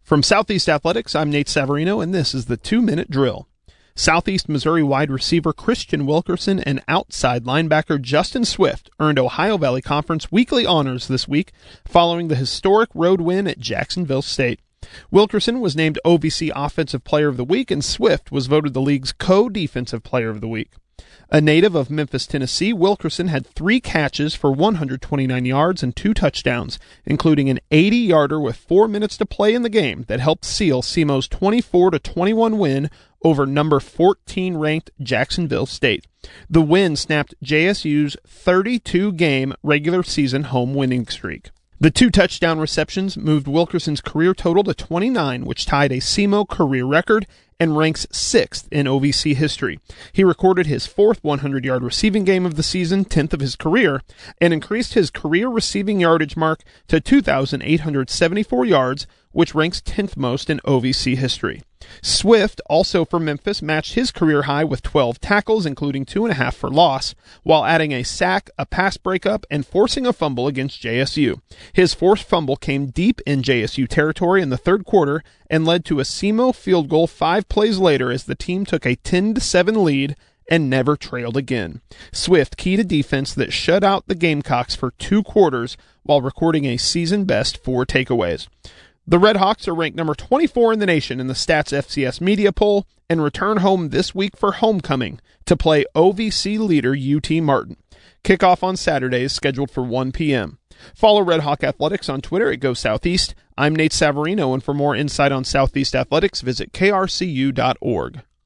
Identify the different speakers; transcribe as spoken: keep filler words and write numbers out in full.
Speaker 1: From Southeast Athletics, I'm Nate Savarino, and this is the two-minute drill. Southeast Missouri wide receiver Christian Wilkerson and outside linebacker Justin Swift earned Ohio Valley Conference weekly honors this week following the historic road win at Jacksonville State. Wilkerson was named O V C Offensive Player of the Week, and Swift was voted the league's co-defensive player of the week. A native of Memphis, Tennessee, Wilkerson had three catches for one hundred twenty-nine yards and two touchdowns, including an eighty-yarder with four minutes to play in the game that helped seal S E M O's twenty-four to twenty-one win over number fourteen-ranked Jacksonville State. The win snapped J S U's thirty-two game regular season home winning streak. The two touchdown receptions moved Wilkerson's career total to twenty-nine, which tied a S E M O career record and ranks sixth in O V C history. He recorded his fourth hundred-yard receiving game of the season, tenth of his career, and increased his career receiving yardage mark to two thousand eight hundred seventy-four yards, which ranks tenth most in O V C history. Swift, also for Memphis, matched his career high with twelve tackles, including two and a half for loss, while adding a sack, a pass breakup, and forcing a fumble against J S U. His forced fumble came deep in J S U territory in the third quarter and led to a S E M O field goal five plays later as the team took a ten to seven lead and never trailed again. Swift keyed a defense that shut out the Gamecocks for two quarters while recording a season-best four takeaways. The Red Hawks are ranked number twenty-four in the nation in the Stats F C S media poll and return home this week for homecoming to play O V C leader U T Martin. Kickoff on Saturday is scheduled for one p.m. Follow Red Hawk Athletics on Twitter at Go Southeast. I'm Nate Savarino, and for more insight on Southeast Athletics, visit K R C U dot org.